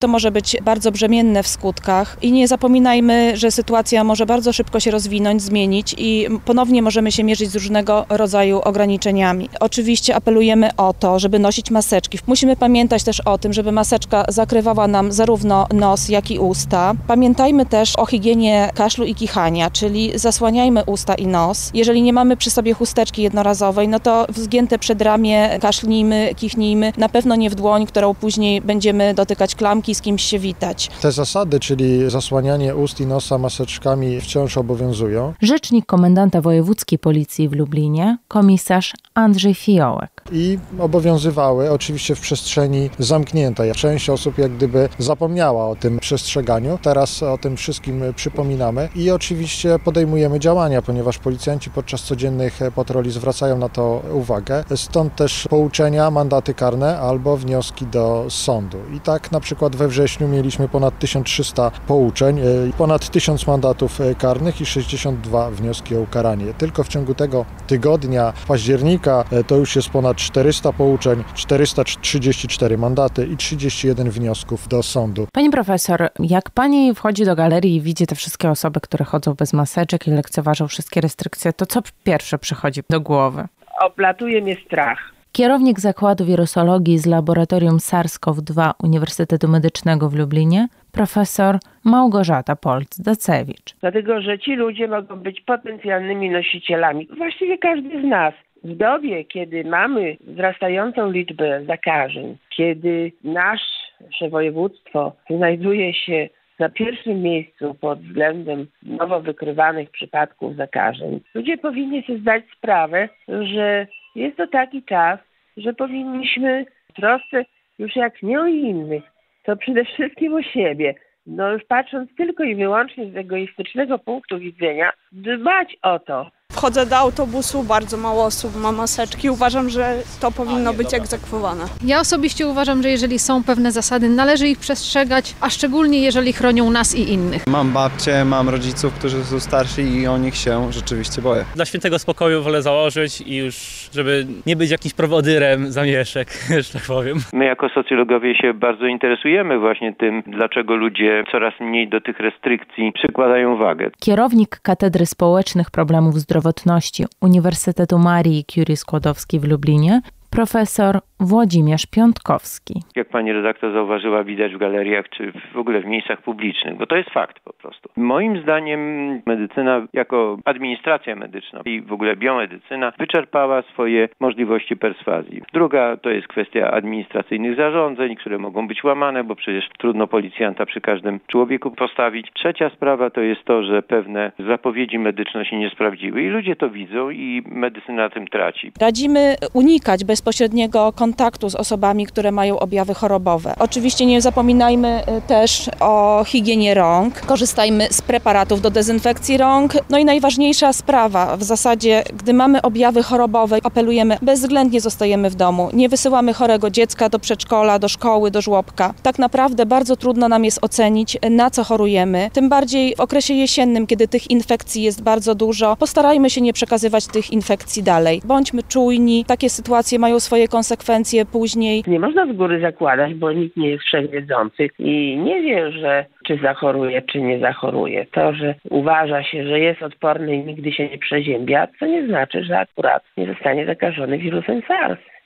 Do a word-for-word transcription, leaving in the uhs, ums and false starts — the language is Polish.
To może być bardzo brzemienne w skutkach i nie zapominajmy, że sytuacja może bardzo szybko się rozwinąć, zmienić i ponownie możemy się mierzyć z różnego rodzaju ograniczeniami. Oczywiście apelujemy o to, żeby nosić maseczki. Musimy pamiętać też o tym, żeby maseczka zakrywała nam zarówno nos, jak i usta. Pamiętajmy też o higienie kaszlu i kichania, czyli zasłaniajmy usta i nos. Jeżeli nie mamy przy sobie chusteczki jednorazowej, no to w zgięte przedramię kaszlnijmy, kichnijmy, na pewno nie w dłoń, którą później będziemy dotykać klamki, z kimś się witać. Te zasady, czyli zasłanianie ust i nosa maseczkami wciąż obowiązują. Rzecznik komendanta wojewódzkiej policji w Lublinie, komisarz Andrzej Fiołek. I obowiązywały oczywiście w przestrzeni zamkniętej. Część osób jak gdyby zapomniała o tym przestrzeganiu. Teraz o tym wszystkim przypominamy i oczywiście podejmujemy działania, ponieważ policjanci podczas codziennych patroli zwracają na to uwagę. Stąd też pouczenia, mandaty karne albo wnioski do sądu. I tak na przykład we wrześniu mieliśmy ponad tysiąc trzysta pouczeń, ponad tysiąc mandatów karnych i sześćdziesiąt dwa wnioski o ukaranie. Tylko w ciągu tego tygodnia, października, to już jest ponad czterysta pouczeń, czterysta trzydzieści cztery mandaty i trzydzieści jeden wniosków do sądu. Pani profesor, jak pani wchodzi do galerii i widzi te wszystkie osoby, które chodzą bez maseczek i lekceważą wszystkie restrykcje, to co pierwsze przychodzi do głowy? Oplatuje mnie strach. Kierownik Zakładu Wirusologii z Laboratorium SARS-CoV dwa Uniwersytetu Medycznego w Lublinie, profesor Małgorzata Polc-Dacewicz. Dlatego, że ci ludzie mogą być potencjalnymi nosicielami. Właściwie każdy z nas. W dobie, kiedy mamy wzrastającą liczbę zakażeń, kiedy nasze województwo znajduje się na pierwszym miejscu pod względem nowo wykrywanych przypadków zakażeń, ludzie powinni sobie zdać sprawę, że jest to taki czas, że powinniśmy w trosce już jak nie o innych, to przede wszystkim o siebie, no już patrząc tylko i wyłącznie z egoistycznego punktu widzenia, dbać o to. Wchodzę do autobusu, bardzo mało osób ma maseczki. Uważam, że to powinno być egzekwowane. Ja osobiście uważam, że jeżeli są pewne zasady, należy ich przestrzegać, a szczególnie jeżeli chronią nas i innych. Mam babcię, mam rodziców, którzy są starsi i o nich się rzeczywiście boję. Dla świętego spokoju wolę założyć i już, żeby nie być jakimś prowodyrem zamieszek, że tak powiem. My jako socjologowie się bardzo interesujemy właśnie tym, dlaczego ludzie coraz mniej do tych restrykcji przykładają wagę. Kierownik Katedry Społecznych Problemów Zdrowotności Uniwersytetu Marii Curie Skłodowskiej w Lublinie, profesor Włodzimierz Piątkowski. Jak pani redaktor zauważyła, widać w galeriach czy w ogóle w miejscach publicznych, bo to jest fakt po prostu. Moim zdaniem medycyna jako administracja medyczna i w ogóle biomedycyna wyczerpała swoje możliwości perswazji. Druga to jest kwestia administracyjnych zarządzeń, które mogą być łamane, bo przecież trudno policjanta przy każdym człowieku postawić. Trzecia sprawa to jest to, że pewne zapowiedzi medyczne się nie sprawdziły i ludzie to widzą i medycyna na tym traci. Radzimy unikać bezpośredniego kontaktu z osobami, które mają objawy chorobowe. Oczywiście nie zapominajmy też o higienie rąk. Korzystajmy z preparatów do dezynfekcji rąk. No i najważniejsza sprawa, w zasadzie, gdy mamy objawy chorobowe, apelujemy, bezwzględnie zostajemy w domu. Nie wysyłamy chorego dziecka do przedszkola, do szkoły, do żłobka. Tak naprawdę bardzo trudno nam jest ocenić, na co chorujemy. Tym bardziej w okresie jesiennym, kiedy tych infekcji jest bardzo dużo, postarajmy się nie przekazywać tych infekcji dalej. Bądźmy czujni, takie sytuacje mają swoje konsekwencje później. Nie można z góry zakładać, bo nikt nie jest wszechwiedzący i nie wie, że czy zachoruje, czy nie zachoruje. To, że uważa się, że jest odporny i nigdy się nie przeziębia, to nie znaczy, że akurat nie zostanie zakażony wirusem SARS.